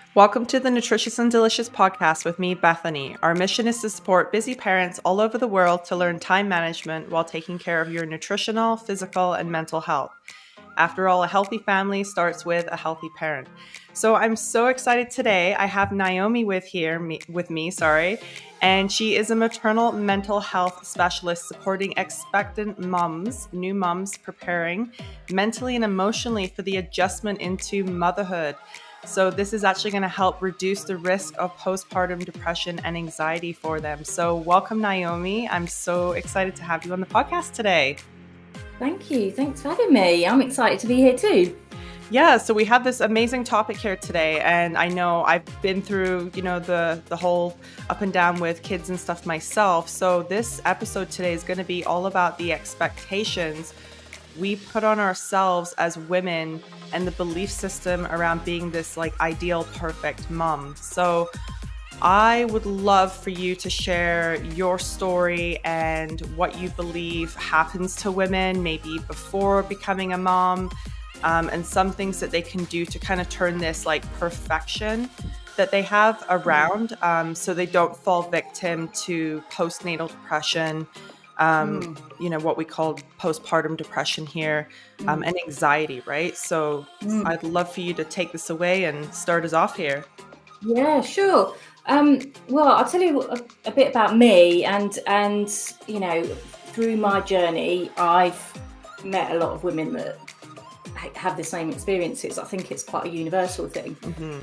Welcome to the Nutritious and Delicious podcast with me, Bethany. Our mission is to support busy parents all over the world to learn time management while taking care of your nutritional, physical, and mental health. After all, a healthy family starts with a healthy parent. So I'm so excited today. I have Naomi with me, and she is a maternal mental health specialist supporting expectant moms, new moms preparing mentally and emotionally for the adjustment into motherhood. So this is actually going to help reduce the risk of postpartum depression and anxiety for them. So welcome, Naomi. I'm so excited to have you on the podcast today. Thank you. Thanks for having me. I'm excited to be here too. Yeah, so we have this amazing topic here today, and I know I've been through, the whole up and down with kids and stuff myself. So this episode today is going to be all about the expectations we put on ourselves as women and the belief system around being this ideal, perfect mom. So I would love for you to share your story and what you believe happens to women, maybe before becoming a mom, and some things that they can do to kind of turn this perfection that they have around, so they don't fall victim to postnatal depression, what we call postpartum depression here, and anxiety, right? So I'd love for you to take this away and start us off here. Yeah, sure. Well, I'll tell you a bit about me, and through my journey, I've met a lot of women that have the same experiences. I think it's quite a universal thing.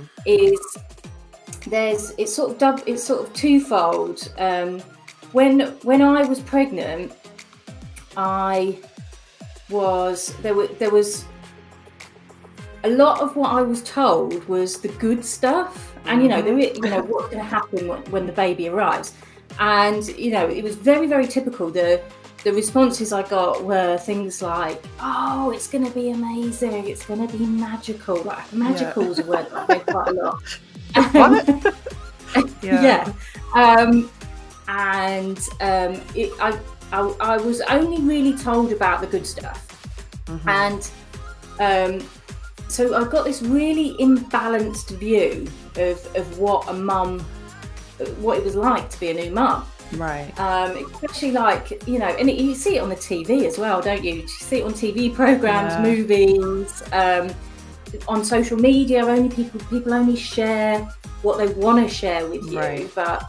It's sort of twofold. When I was pregnant, there was a lot of what I was told was the good stuff, and what's going to happen when the baby arrives, and it was very, very typical. The responses I got were things like, "Oh, it's going to be amazing. It's going to be magical." Magical is a word that I heard quite a lot. What? Yeah. I was only really told about the good stuff, and so I got this really imbalanced view of what it was like to be a new mum. Right. Especially and you see it on the TV as well, don't you? You see it on TV programs, movies, on social media. Only people only share what they want to share with you, right. But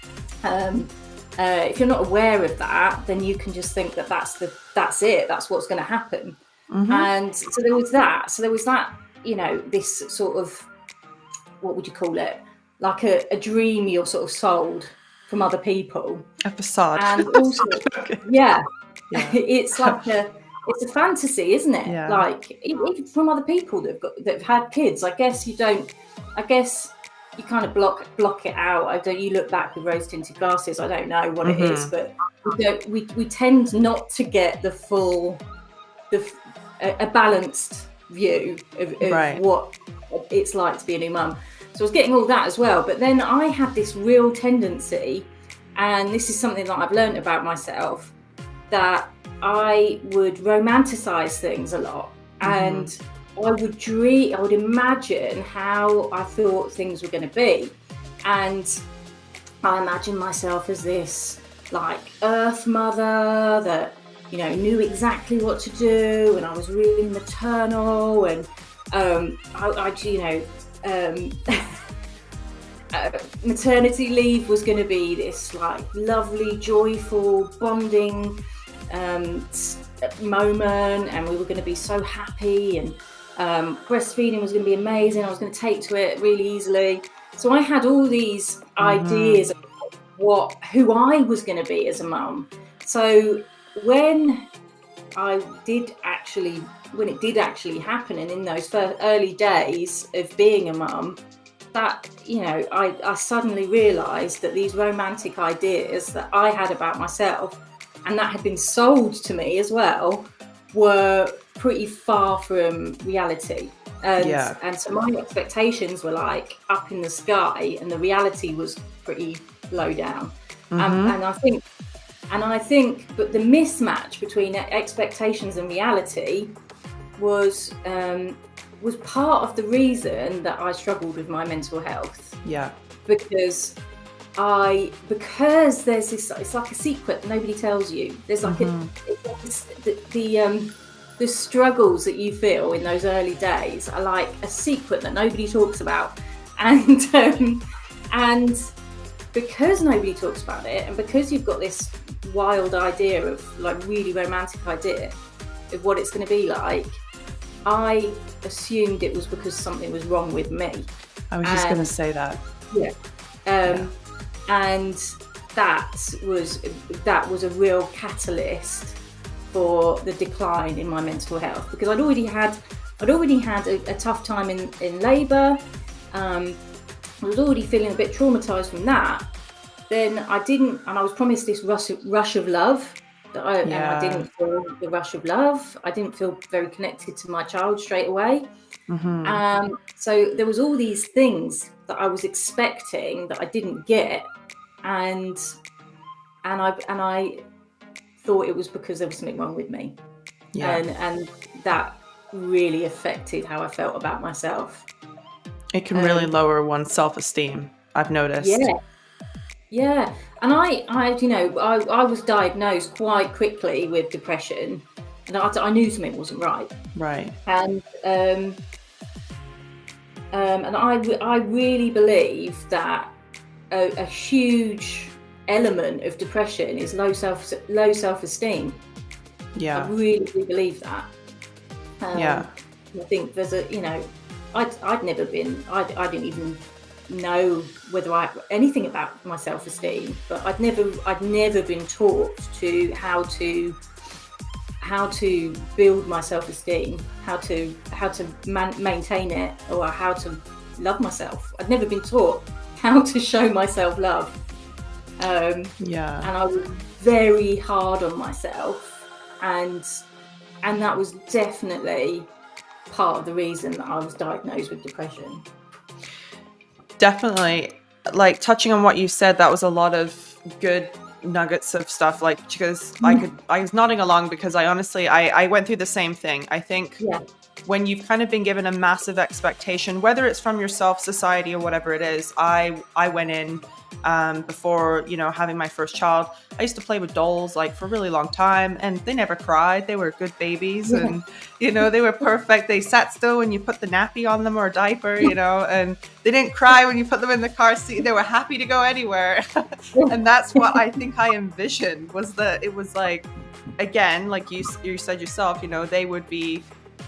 if you're not aware of that, then you can just think that that's it. That's what's going to happen. And so there was that. This sort of, what would you call it? Like a dream you're sort of sold from other people. A facade. And also, yeah. It's like it's a fantasy, isn't it? Yeah. Even from other people that've had kids. I guess you kind of block it out. You look back with rose-tinted glasses. I don't know what it is, but we tend not to get the full, a balanced view of right. what it's like to be a new mum. So I was getting all that as well. But then I had this real tendency, and this is something that I've learned about myself, that I would romanticize things a lot, and I would imagine how I thought things were going to be, and I imagined myself as this earth mother that knew exactly what to do, and I was really maternal, and maternity leave was going to be this lovely, joyful, bonding moment, and we were going to be so happy, and breastfeeding was going to be amazing. I was going to take to it really easily. So I had all these ideas of who I was going to be as a mum. So when it did actually happen, and in those first early days of being a mum, that I suddenly realised that these romantic ideas that I had about myself, and that had been sold to me as well, were pretty far from reality. And so my expectations were up in the sky, and the reality was pretty low down. And I think, but the mismatch between expectations and reality was was part of the reason that I struggled with my mental health. Yeah. Because there's this, it's like a secret that nobody tells you. There's like the struggles that you feel in those early days are like a secret that nobody talks about. And because nobody talks about it, and because you've got this wild idea of like really romantic idea of what it's going to be like, I assumed it was because something was wrong with me. I was just going to say that. Yeah. And that was a real catalyst for the decline in my mental health, because I'd already had a tough time in labour. I was already feeling a bit traumatized from that. Then I was promised this rush of love, and I didn't feel the rush of love. I didn't feel very connected to my child straight away. So there was all these things that I was expecting that I didn't get, and I thought it was because there was something wrong with me. And that really affected how I felt about myself. It can really lower one's self-esteem, I've noticed. Yeah. And I was diagnosed quite quickly with depression, and I knew something wasn't right. Right. And I really believe that a huge element of depression is low self-esteem. Yeah. I really do believe that. I think there's I didn't even know whether anything about my self-esteem, but I'd never been taught to how to build my self-esteem, how to maintain it, or how to love myself. I'd never been taught how to show myself love. And I was very hard on myself, and that was definitely part of the reason that I was diagnosed with depression. Definitely. Like, touching on what you said, that was a lot of good nuggets of stuff, like, because I was nodding along because I went through the same thing. I think when you've kind of been given a massive expectation, whether it's from yourself, society, or whatever it is, I went in before, having my first child. I used to play with dolls like for a really long time, and they never cried. They were good babies, and they were perfect. They sat still when you put the nappy on them or a diaper, and they didn't cry when you put them in the car seat. They were happy to go anywhere. And that's what I think I envisioned, was that it was like, again, like you said yourself, they would be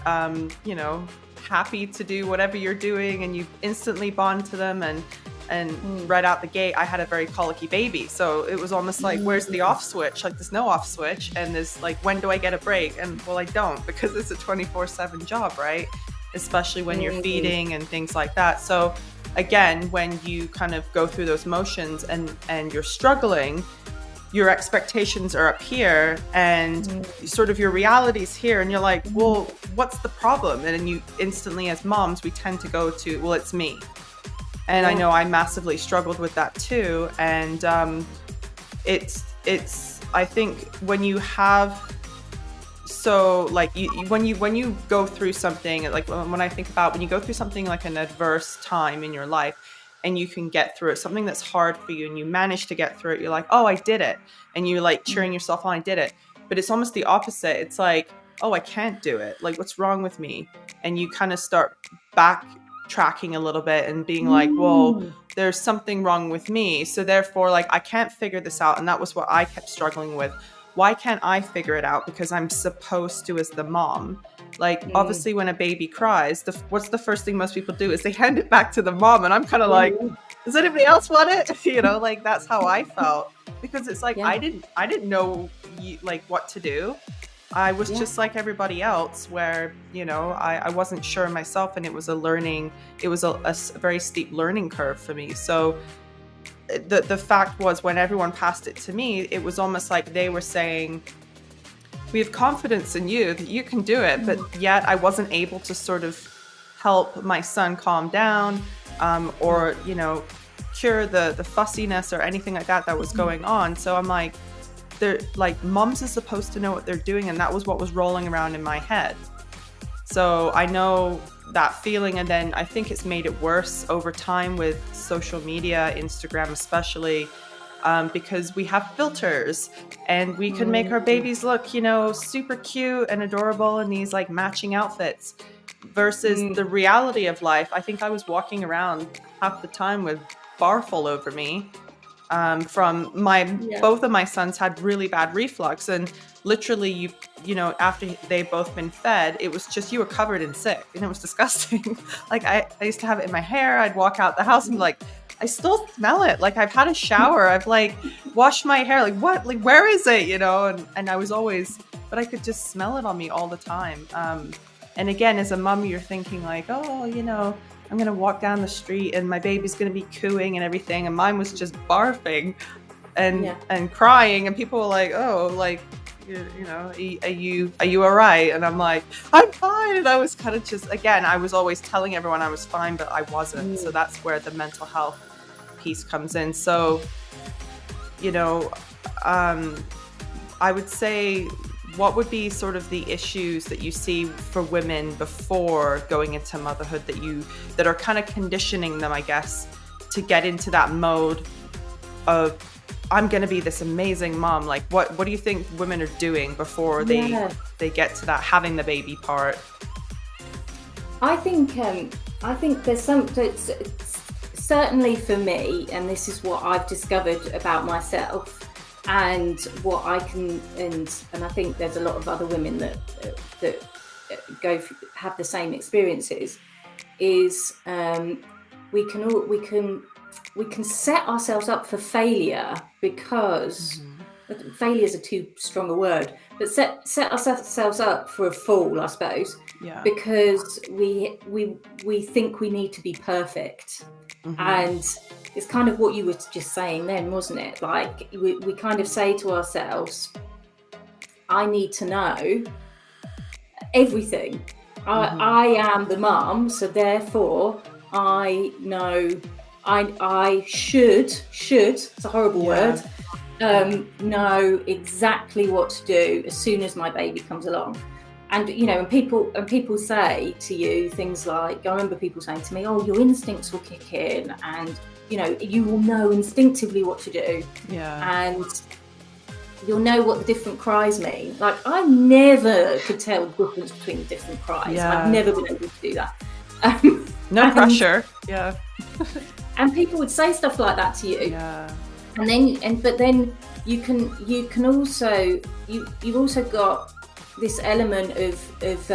happy to do whatever you're doing, and you instantly bond to them. And right out the gate, I had a very colicky baby. So it was almost like, where's the off switch? Like, there's no off switch. And there's like, when do I get a break? And well, I don't, because it's a 24/7 job, right? Especially when you're feeding and things like that. So again, when you kind of go through those motions and you're struggling, your expectations are up here, and sort of your reality's here, and you're like, well, what's the problem? And then you instantly, as moms, we tend to go to, well, it's me. And I know I massively struggled with that too. And it's I think when you have, so like when you go through something, like when I think about when you go through something like an adverse time in your life, and you can get through it, something that's hard for you, and you manage to get through it, you're like, oh, I did it. And you're like cheering yourself on, I did it. But it's almost the opposite. It's like, oh, I can't do it. Like, what's wrong with me? And you kind of start backtracking a little bit and being like, well, there's something wrong with me. So therefore, like, I can't figure this out. And that was what I kept struggling with. Why can't I figure it out? Because I'm supposed to as the mom. Like, obviously, when a baby cries, what's the first thing most people do is they hand it back to the mom. And I'm kind of like, does anybody else want it? Like, that's how I felt. Because it's like, I didn't know like what to do. I was just like everybody else, where, I wasn't sure myself, and it was a very steep learning curve for me. So the fact was, when everyone passed it to me, it was almost like they were saying, we have confidence in you that you can do it. But yet I wasn't able to sort of help my son calm down, or, cure the fussiness or anything like that was going on. So I'm like, they're like, moms are supposed to know what they're doing. And that was what was rolling around in my head. So I know that feeling. And then I think it's made it worse over time with social media, Instagram especially, because we have filters and we can make our babies look, you know, super cute and adorable in these like matching outfits versus the reality of life. I think I was walking around half the time with barf all over me. From both of my sons had really bad reflux, and literally you know, after they've both been fed, it was just, you were covered in sick, and it was disgusting. Like I used to have it in my hair. I'd walk out the house and be like, I still smell it. Like I've had a shower. I've like washed my hair. Like what? Like where is it? You know? And I was always, but I could just smell it on me all the time. And again, as a mom, you're thinking like, oh, you know, I'm going to walk down the street and my baby's going to be cooing and everything. And mine was just barfing and crying. And people were like, oh, like, you know, are you all right? And I'm like, I'm fine. And I was kind of just, again, I was always telling everyone I was fine, but I wasn't. So that's where the mental health piece comes in. So, you know, I would say, what would be sort of the issues that you see for women before going into motherhood that are kind of conditioning them, I guess, to get into that mode of, I'm going to be this amazing mom? Like, what do you think women are doing before they get to that having the baby part? I think there's some, certainly for me, and this is what I've discovered about myself, and what I can, and I think there's a lot of other women that have the same experiences, is we can set ourselves up for failure, because failure is a too strong a word, but set ourselves up for a fall, I suppose, because we think we need to be perfect. And it's kind of what you were just saying then, wasn't it? Like we kind of say to ourselves, I need to know everything. I am the mum, so therefore I know I should, it's a horrible word, know exactly what to do as soon as my baby comes along. And, you know, and people say to you things like, I remember people saying to me, oh, your instincts will kick in and, you know, you will know instinctively what to do. And you'll know what the different cries mean. Like, I never could tell the difference between the different cries. I've never been able to do that. No pressure. And people would say stuff like that to you. But then you can also, you've also got this element of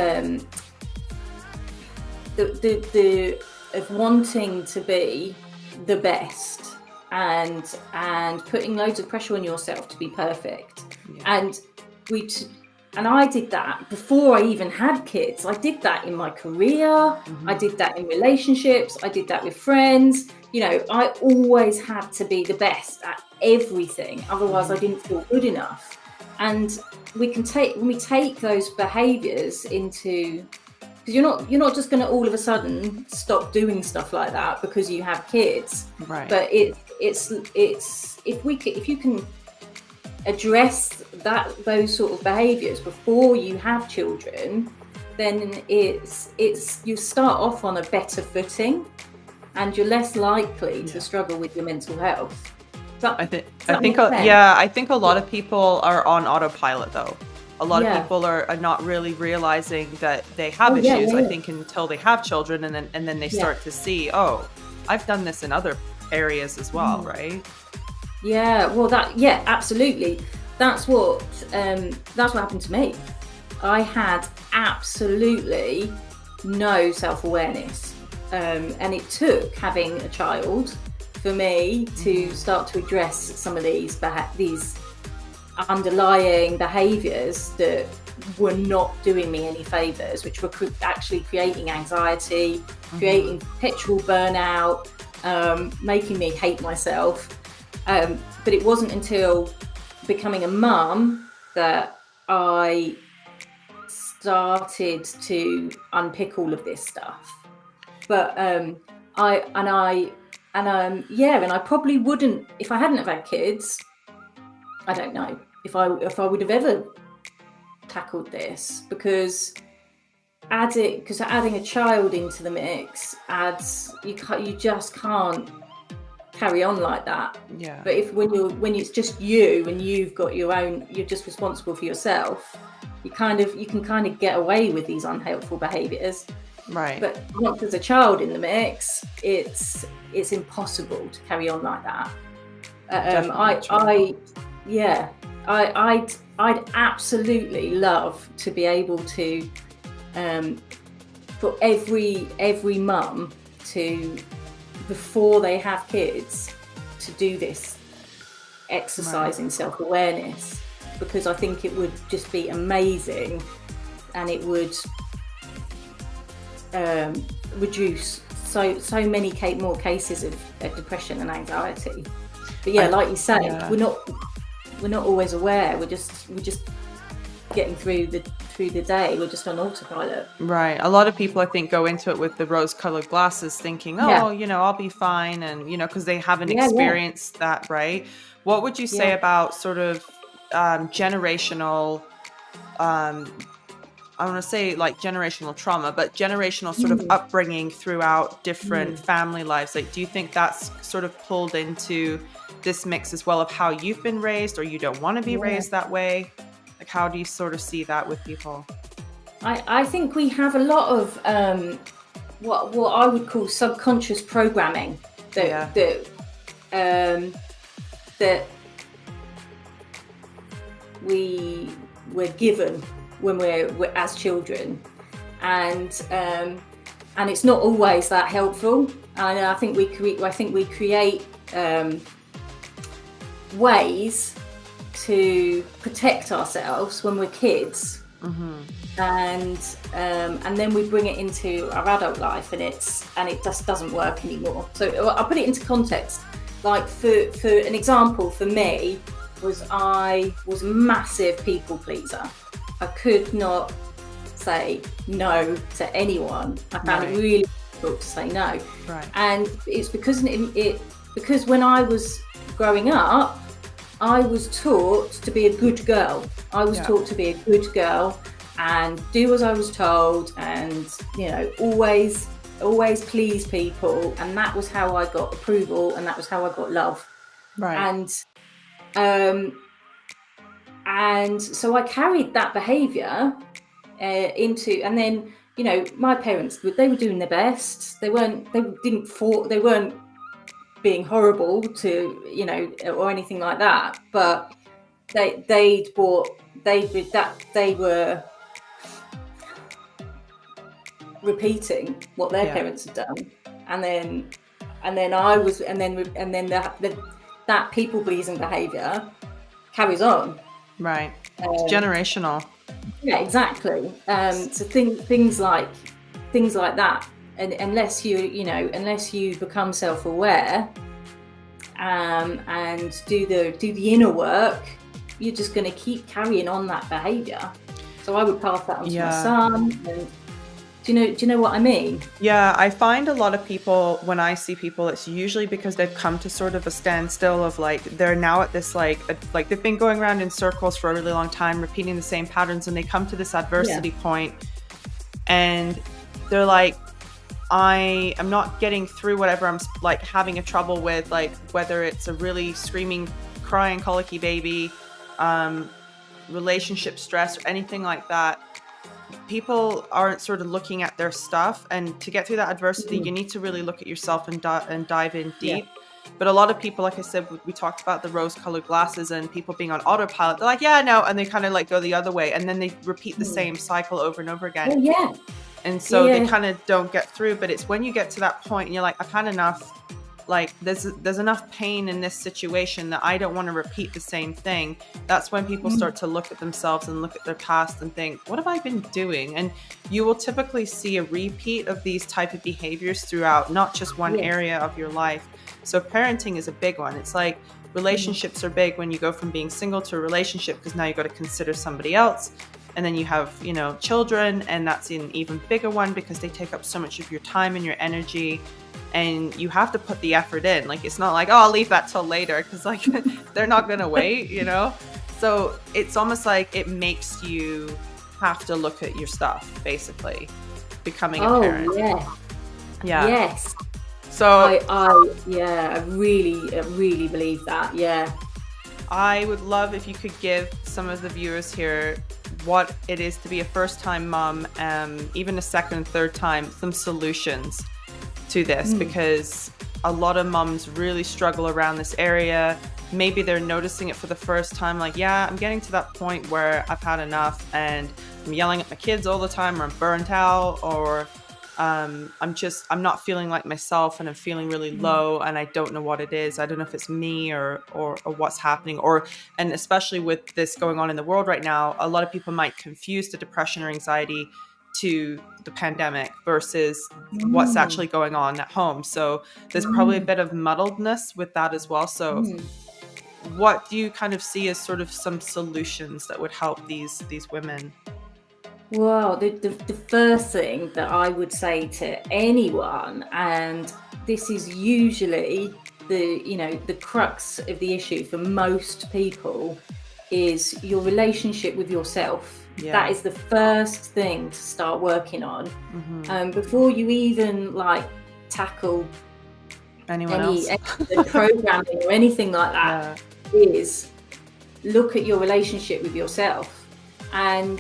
wanting to be the best and putting loads of pressure on yourself to be perfect. And I did that before I even had kids. I did that in my career. I did that in relationships. I did that with friends. You know, I always had to be the best at everything. Otherwise, I didn't feel good enough. And when we take those behaviors into, because you're not just going to all of a sudden stop doing stuff like that because you have kids, right? But it's if you can address those sort of behaviors before you have children, then you start off on a better footing, and you're less likely to struggle with your mental health. I think a lot of people are on autopilot though. A lot of people are not really realizing that they have issues. I think until they have children, and then they start to see, oh, I've done this in other areas as well, right? Yeah, well, absolutely. That's what happened to me. I had absolutely no self-awareness, and it took having a child for me to start to address some of these underlying behaviours that were not doing me any favours, which were actually creating anxiety, creating perpetual burnout, making me hate myself. But it wasn't until becoming a mum that I started to unpick all of this stuff. But I probably wouldn't, if I hadn't have had kids, I don't know if I would have ever tackled this, because adding a child into the mix adds, you just can't carry on like that. Yeah. But when it's just you and you've got your own, you're just responsible for yourself, you can kind of get away with these unhelpful behaviors. Right. But once there's a child in the mix, it's impossible to carry on like that. I'd absolutely love to be able to, for every mum to, before they have kids, to do this exercise in self-awareness, because I think it would just be amazing, and it would reduce so many more cases of depression and anxiety. But yeah, like you say, we're not always aware. We're just getting through the day. We're just on autopilot. Right. A lot of people, I think, go into it with the rose-colored glasses, thinking, I'll be fine, and because they haven't experienced that, right? What would you say about sort of generational? I want to say like generational trauma, but generational sort of upbringing throughout different family lives. Like, do you think that's sort of pulled into this mix as well, of how you've been raised, or you don't want to be raised that way? Like, how do you sort of see that with people? I think we have a lot of what I would call subconscious programming that we're given when we're as children, and it's not always that helpful. And I think we create ways to protect ourselves when we're kids, and then we bring it into our adult life, and it just doesn't work anymore. So I'll put it into context. Like, for an example, for me, I was a massive people pleaser. I could not say no to anyone. I found it really difficult to say no. Right. And it's because when I was growing up, I was taught to be a good girl. I was taught to be a good girl and do as I was told, and always please people, and that was how I got approval, and that was how I got love. Right. And so I carried that behaviour into, and then my parents, they were doing their best. They weren't being horrible to or anything like that, but they were repeating what their parents had done, and then that people pleasing behaviour carries on. Right. It's generational. Yeah, exactly. So things like that, and unless you become self-aware and do the inner work, you're just going to keep carrying on that behaviour. So I would pass that on to my son. And do you know what I mean? Yeah, I find a lot of people, when I see people, it's usually because they've come to sort of a standstill of like, they're now at this like they've been going around in circles for a really long time, repeating the same patterns, and they come to this adversity point, and they're like, I am not getting through whatever I'm like having a trouble with, like whether it's a really screaming, crying, colicky baby, relationship stress, or anything like that. People aren't sort of looking at their stuff, and to get through that adversity, you need to really look at yourself and dive in deep. But a lot of people, like I said, we talked about the rose-colored glasses and people being on autopilot. They're like, yeah, no, and they kind of like go the other way, and then they repeat the same cycle over and over again. And so they kind of don't get through. But it's when you get to that point and you're like, I've had enough. Like, there's enough pain in this situation that I don't want to repeat the same thing. That's when people start to look at themselves and look at their past and think, what have I been doing? And you will typically see a repeat of these type of behaviors throughout not just one area of your life. So parenting is a big one. It's like relationships are big when you go from being single to a relationship, because now you've got to consider somebody else. And then you have, children, and that's an even bigger one because they take up so much of your time and your energy. And you have to put the effort in. Like, it's not like, oh, I'll leave that till later, because like they're not going to wait, So it's almost like it makes you have to look at your stuff, basically, becoming a parent. Yeah. Yes. So I really believe that. Yeah. I would love if you could give some of the viewers here what it is to be a first-time mom, even a second and third time, some solutions to this, because a lot of moms really struggle around this area. Maybe they're noticing it for the first time, like, yeah, I'm getting to that point where I've had enough and I'm yelling at my kids all the time, or I'm burnt out, or I'm not feeling like myself and I'm feeling really low and I don't know what it is. I don't know if it's me or what's happening, and especially with this going on in the world right now, a lot of people might confuse the depression or anxiety to the pandemic versus what's actually going on at home. So there's probably a bit of muddledness with that as well. So what do you kind of see as sort of some solutions that would help these women? Well, the first thing that I would say to anyone, and this is usually the crux of the issue for most people, is your relationship with yourself. Yeah. That is the first thing to start working on, before you even like tackle any programming or anything like that. Is look at your relationship with yourself. And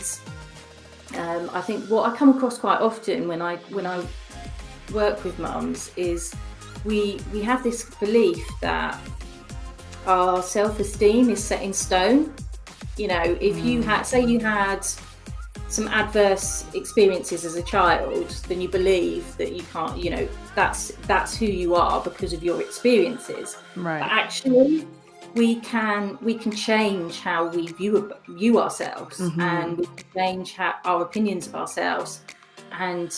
I think what I come across quite often when I work with mums is we have this belief that our self-esteem is set in stone. You know, if you had some adverse experiences as a child, then you believe that you can't, you know, that's who you are because of your experiences. Right. But actually, we can change how we view ourselves, and we can change our opinions of ourselves, and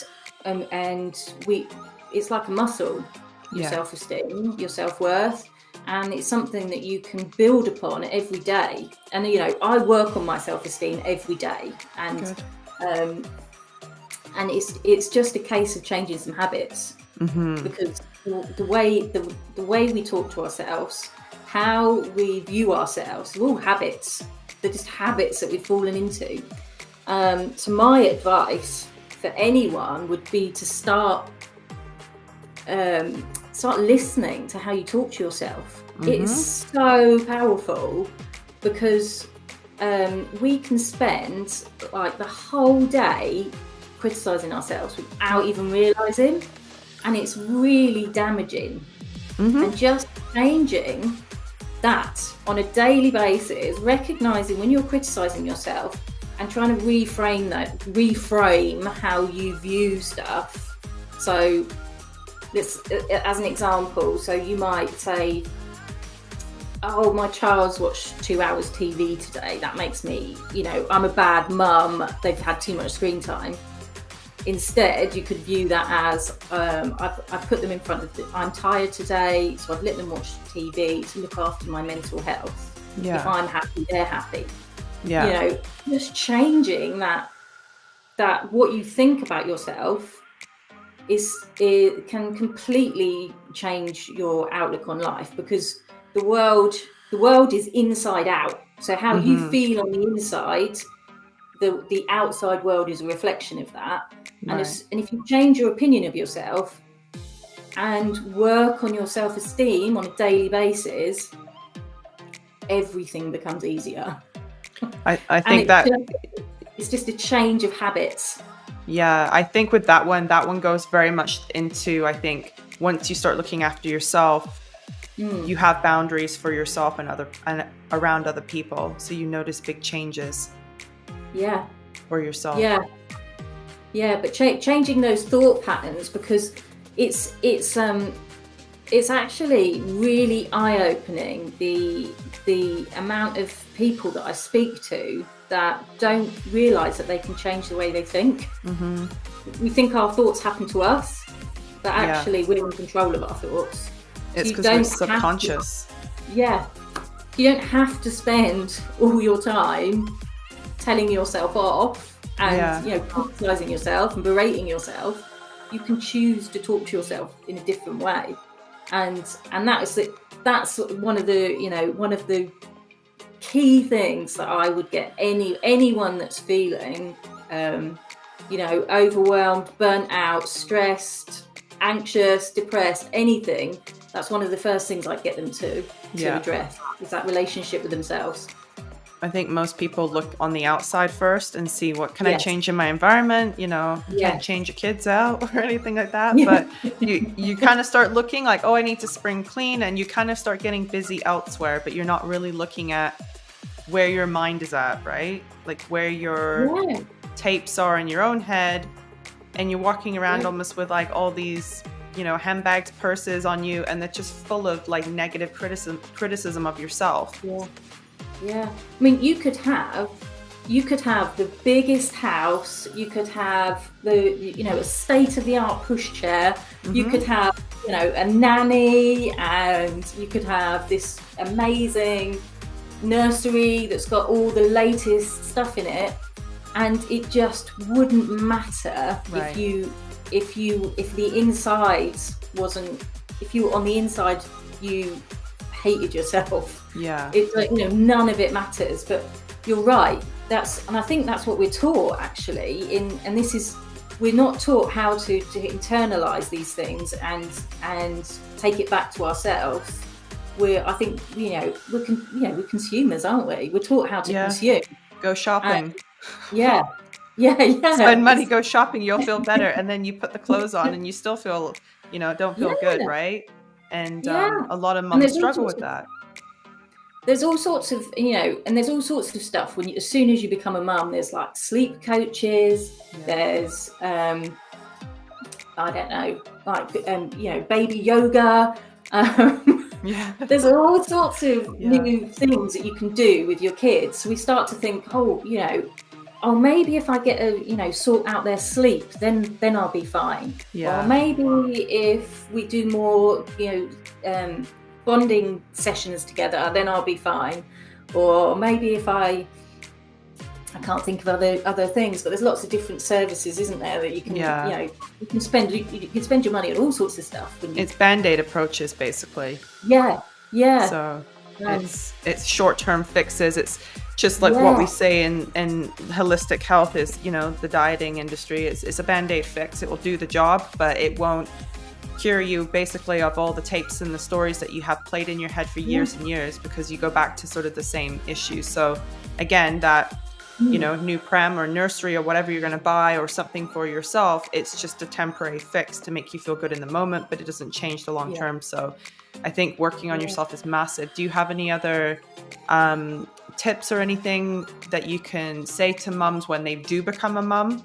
it's like a muscle, your self-esteem, your self-worth, and it's something that you can build upon every day. And you know, I work on my self-esteem every day, and it's just a case of changing some habits, because the way we talk to ourselves, how we view ourselves, are all habits. They're just habits that we've fallen into. So my advice for anyone would be to start listening to how you talk to yourself. It's so powerful, because we can spend like the whole day criticizing ourselves without even realizing, and it's really damaging. And just changing that on a daily basis, recognizing when you're criticizing yourself and trying to reframe how you view stuff. So this, as an example, so you might say, oh, my child's watched 2 hours TV today, that makes me, you know, I'm a bad mum, they've had too much screen time. Instead, you could view that as, I've put them in front of I'm tired today, so I've let them watch TV to look after my mental health. If I'm happy, they're happy. You know, just changing that what you think about yourself it can completely change your outlook on life, because the world is inside out. So how you feel on the inside, the outside world is a reflection of that. And if you change your opinion of yourself and work on your self-esteem on a daily basis, everything becomes easier. I think that it's just a change of habits. Yeah, I think with that one goes very much into, I think, once you start looking after yourself, you have boundaries for yourself and around other people. So you notice big changes. Yeah. For yourself. Yeah, but changing those thought patterns, because it's actually really eye-opening, the amount of people that I speak to that don't realize that they can change the way they think. We think our thoughts happen to us, but actually we're in control of our thoughts. It's because we're subconscious. You don't have to spend all your time telling yourself off and you know, criticizing yourself and berating yourself. You can choose to talk to yourself in a different way, and that's one of the key things that I would get anyone that's feeling you know, overwhelmed, burnt out, stressed, anxious, depressed, anything, that's one of the first things I get them to address, is that relationship with themselves. I think most people look on the outside first and see what can I change in my environment. You know, you can't change your kids out or anything like that. But you kind of start looking like, oh, I need to spring clean, and you kind of start getting busy elsewhere, but you're not really looking at where your mind is at, right? Like where your tapes are in your own head, and you're walking around almost with like all these, you know, handbags, purses on you, and they're just full of like negative criticism of yourself. Yeah, I mean, you could have the biggest house, you could have you know, a state-of-the-art pushchair, you could have, you know, a nanny, and you could have this amazing nursery that's got all the latest stuff in it, and it just wouldn't matter if the inside wasn't, if you were on the inside you hated yourself. It's like, you know, none of it matters. But you're right, and I think that's what we're taught actually, and this is, we're not taught how to internalize these things and take it back to ourselves. I think, you know, we're consumers, aren't we? We're taught how to consume. Go shopping. Spend money, go shopping, you'll feel better. And then you put the clothes on and you still feel, you know, don't feel good, right? And a lot of moms struggle with that. There's all sorts of, you know, and there's all sorts of stuff when as soon as you become a mum, there's like sleep coaches, there's, I don't know, like, you know, baby yoga. There's all sorts of new things that you can do with your kids. So we start to think, oh, you know, oh, maybe if I get you know, sort out their sleep, then I'll be fine. Or maybe if we do more, you know, bonding sessions together, then I'll be fine. Or maybe if I can't think of other things, but there's lots of different services, isn't there, that you can, you know, you can spend your money on all sorts of stuff. It's Band-Aid approaches, basically. So it's short-term fixes. It's just like what we say in holistic health is, you know, the dieting industry is a Band-Aid fix. It will do the job, but it won't cure you basically of all the tapes and the stories that you have played in your head for years and years, because you go back to sort of the same issues. So again, that, you know, new pram or nursery or whatever you're going to buy or something for yourself, it's just a temporary fix to make you feel good in the moment, but it doesn't change the long term. So I think working on yourself is massive. Do you have any other tips or anything that you can say to mums when they do become a mum?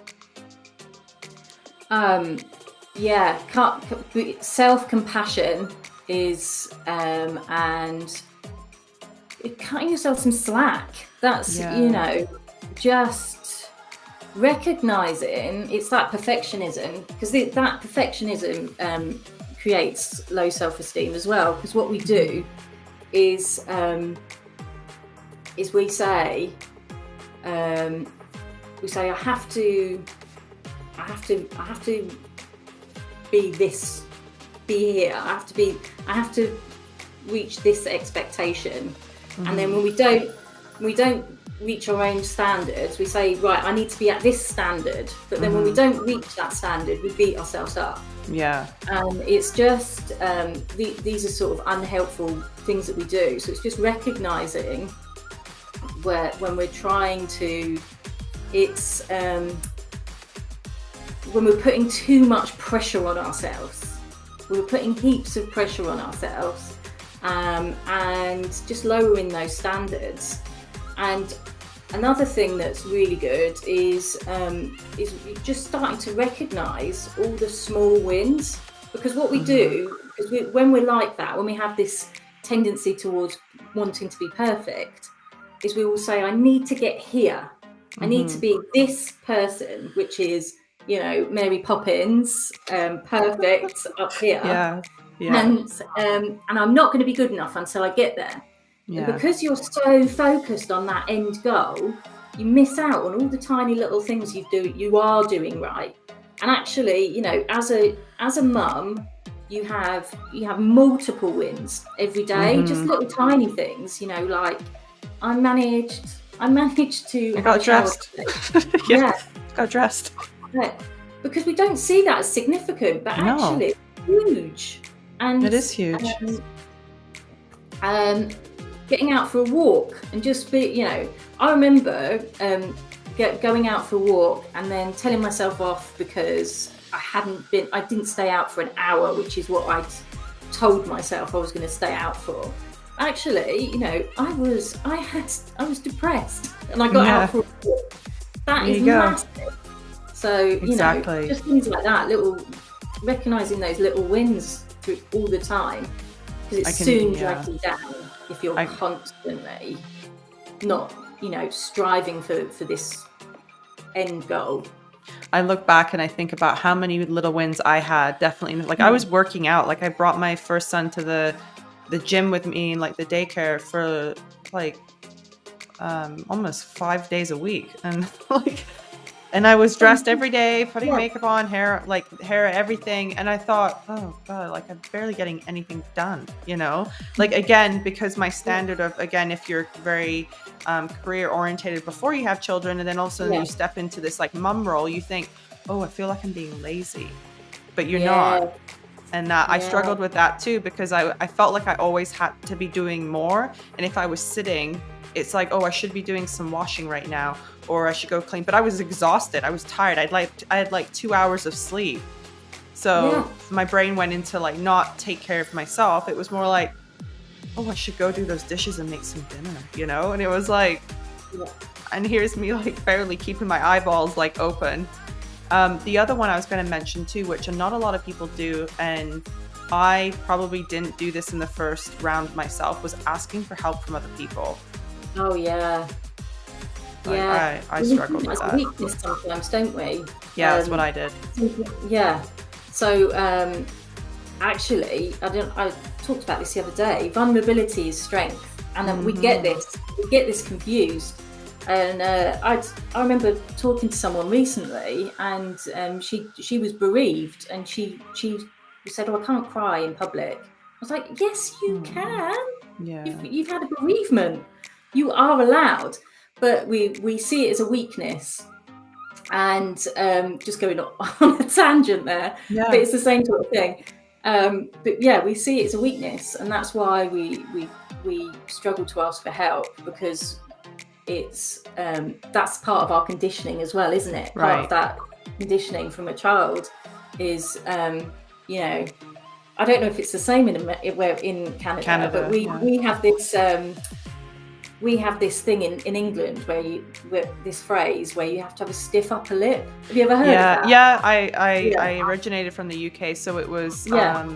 Self-compassion is, and cutting yourself some slack. That's, you know, just recognizing it's that perfectionism, because that perfectionism creates low self-esteem as well. Because what we do is we say I have to be here. I have to reach this expectation. And then when we don't reach our own standards, we say, right, I need to be at this standard. But then when we don't reach that standard, we beat ourselves up. It's just these are sort of unhelpful things that we do. So it's just recognizing when we're trying to, it's when we're putting too much pressure on ourselves. We're putting heaps of pressure on ourselves, and just lowering those standards. And another thing that's really good is just starting to recognise all the small wins. Because what we do, because when we're like that, when we have this tendency towards wanting to be perfect, is we will say, I need to get here. I need to be this person, which is, you know, Mary Poppins, perfect up here. And I'm not going to be good enough until I get there. And because you're so focused on that end goal, you miss out on all the tiny little things you are doing right. And actually, you know, as a mum, you have I managed to. I got dressed. Yeah, got dressed. Yeah. Because we don't see that as significant, but actually it's huge. And it is huge. Getting out for a walk and just be, you know, I remember going out for a walk and then telling myself off because I didn't stay out for an hour, which is what I'd told myself I was going to stay out for. Actually, you know, I was depressed and I got out for a walk. That is massive. So, you know, just things like that, recognizing those little wins through all the time, because it soon drags you down if you're constantly not, you know, striving for this end goal. I look back and I think about how many little wins I had. Definitely, like I was working out. Like I brought my first son to the gym with me in like the daycare for like almost 5 days a week, and and I was dressed every day, putting makeup on, hair, everything. And I thought, oh God, like I'm barely getting anything done, you know? Like, again, because my standard of, again, if you're very career orientated before you have children, and then also you step into this like mum role, you think, oh, I feel like I'm being lazy, but you're not. And I struggled with that too, because I felt like I always had to be doing more. And if I was sitting, it's like, oh, I should be doing some washing right now, or I should go clean. But I was exhausted. I was tired. I had like 2 hours of sleep. So my brain went into like not take care of myself. It was more like, oh, I should go do those dishes and make some dinner, you know? And it was like, and here's me like barely keeping my eyeballs like open. The other one I was going to mention too, which not a lot of people do, and I probably didn't do this in the first round myself, was asking for help from other people. Oh yeah. Like, I struggled with that. Weakness sometimes, don't we? Yeah, that's what I did. Yeah. So actually, I talked about this the other day. Vulnerability is strength, and we get this confused. And I remember talking to someone recently, and she was bereaved, and she said, "Oh, I can't cry in public." I was like, "Yes, you can. Yeah, you've had a bereavement. You are allowed." But we see it as a weakness, and just going on a tangent there. Yeah. But it's the same sort of thing. But yeah, we see it as a weakness, and that's why we struggle to ask for help, because it's that's part of our conditioning as well, isn't it? Part of that conditioning from a child is you know, I don't know if it's the same in Canada, but we have this thing in England where this phrase where you have to have a stiff upper lip. Have you ever heard of that? Yeah, I originated from the UK, so it was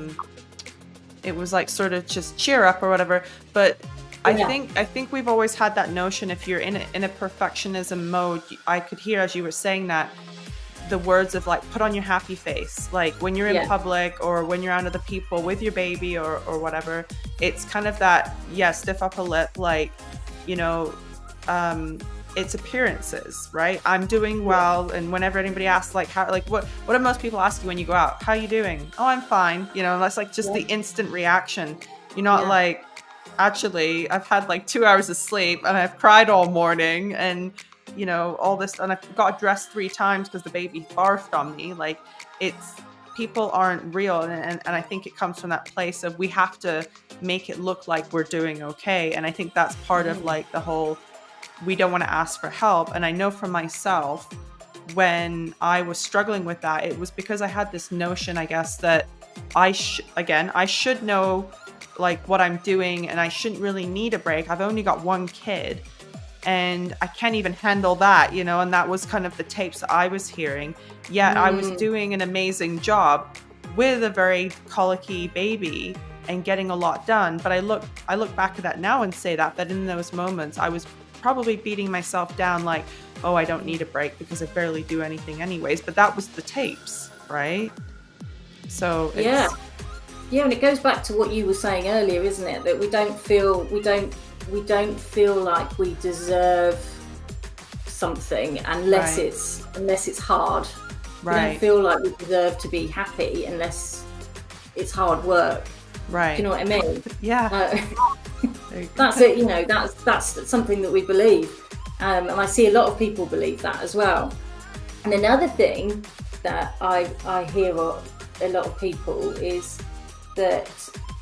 like sort of just cheer up or whatever. But I think we've always had that notion, if you're in a perfectionism mode, I could hear as you were saying that, the words of like, put on your happy face, like when you're in public or when you're out of the people with your baby or whatever. It's kind of that, stiff upper lip, like, you know, it's appearances, right? I'm doing well, and whenever anybody asks like how, like what do most people ask you when you go out? How are you doing? Oh, I'm fine. You know, that's like just the instant reaction. You're not like, actually, I've had like 2 hours of sleep and I've cried all morning, and you know, all this, and I've got dressed 3 times because the baby barfed on me. Like, it's, people aren't real, and I think it comes from that place of we have to make it look like we're doing okay. And I think that's part of like the whole, we don't want to ask for help. And I know for myself, when I was struggling with that, it was because I had this notion, I guess, that I should know like what I'm doing, and I shouldn't really need a break. I've only got 1 kid and I can't even handle that, you know. And that was kind of the tapes I was hearing. Yet I was doing an amazing job with a very colicky baby and getting a lot done. But I look back at that now and say that in those moments I was probably beating myself down like, oh, I don't need a break because I barely do anything anyways. But that was the tapes, right? So it's, and it goes back to what you were saying earlier, isn't it? That we don't feel like we deserve something unless it's hard. Right. We don't feel like we deserve to be happy unless it's hard work. Right. Do you know what I mean? Yeah. That's it. You know, that's something that we believe. And I see a lot of people believe that as well. And another thing that I hear a lot of people is that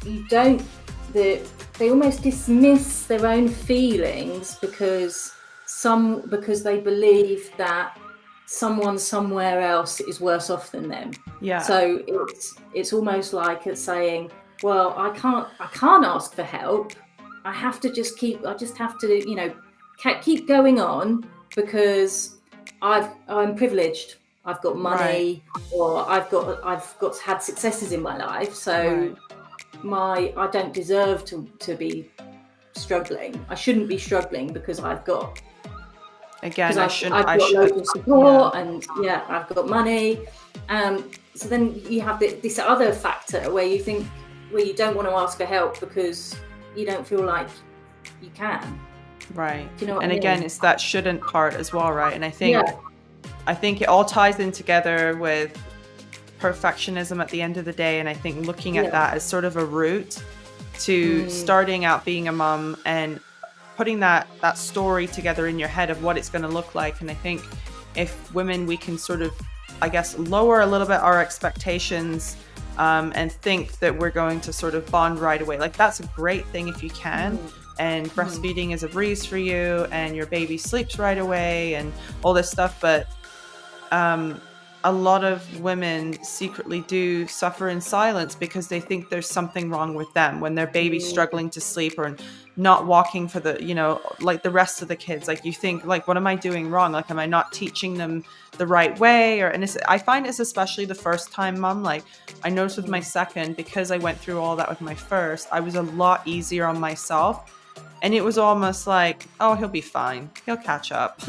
they almost dismiss their own feelings because they believe that someone somewhere else is worse off than them. Yeah. So it's almost like it's saying, well, I can't ask for help. I just have to keep going on because I'm privileged. I've got money, or I've had successes in my life, so I don't deserve to be struggling. I shouldn't be struggling because I've got I've got loads of support, and I've got money. So then you have this other factor where you don't want to ask for help because you don't feel like you can. Right. Do you know what I mean? Again, it's that shouldn't part as well, right? And I think it all ties in together with perfectionism at the end of the day. And I think looking at that as sort of a route to starting out being a mom and putting that story together in your head of what it's going to look like. And I think if women, we can sort of, I guess, lower a little bit our expectations and think that we're going to sort of bond right away. Like, that's a great thing if you can. And breastfeeding is a breeze for you, and your baby sleeps right away and all this stuff. But a lot of women secretly do suffer in silence because they think there's something wrong with them when their baby's struggling to sleep or not walking for the, like the rest of the kids. Like, you think, like, what am I doing wrong? Like, am I not teaching them the right way? I find it's especially the first time mom. Like, I noticed with my second, because I went through all that with my first, I was a lot easier on myself. And it was almost like, oh, he'll be fine. He'll catch up.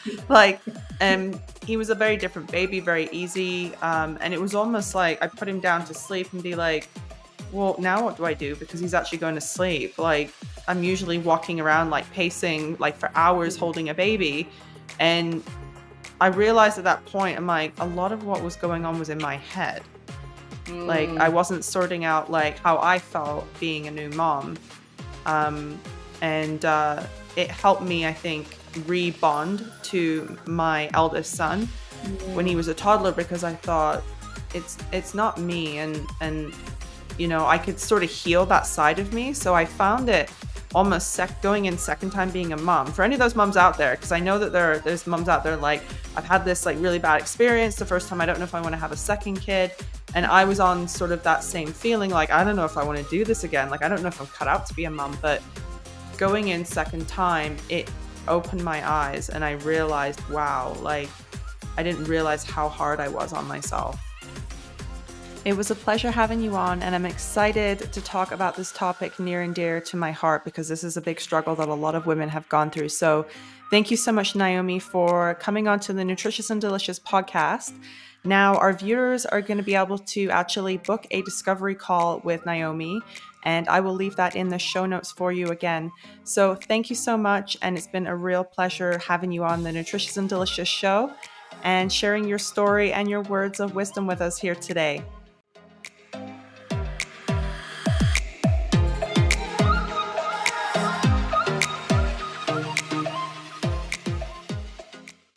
He was a very different baby, very easy. And it was almost like I put him down to sleep and be like, well, now what do I do? Because he's actually going to sleep. Like, I'm usually walking around, like, pacing, like, for hours holding a baby. And I realized at that point, I'm like, a lot of what was going on was in my head. Like, I wasn't sorting out, like, how I felt being a new mom. And it helped me, I think, re-bond to my eldest son when he was a toddler, because I thought it's not me, and I could sort of heal that side of me. So I found it almost going in second time being a mom. For any of those moms out there, because I know that there's moms out there like, I've had this like really bad experience the first time, I don't know if I want to have a second kid. And I was on sort of that same feeling, like, I don't know if I want to do this again. Like, I don't know if I'm cut out to be a mom. But going in second time, it opened my eyes, and I realized, wow, like, I didn't realize how hard I was on myself. It was a pleasure having you on, and I'm excited to talk about this topic near and dear to my heart, because this is a big struggle that a lot of women have gone through. So thank you so much, Naomi, for coming on to the Nutritious and Delicious podcast. Now, our viewers are going to be able to actually book a discovery call with Naomi, and I will leave that in the show notes for you again. So thank you so much, and it's been a real pleasure having you on the Nutritious and Delicious show and sharing your story and your words of wisdom with us here today.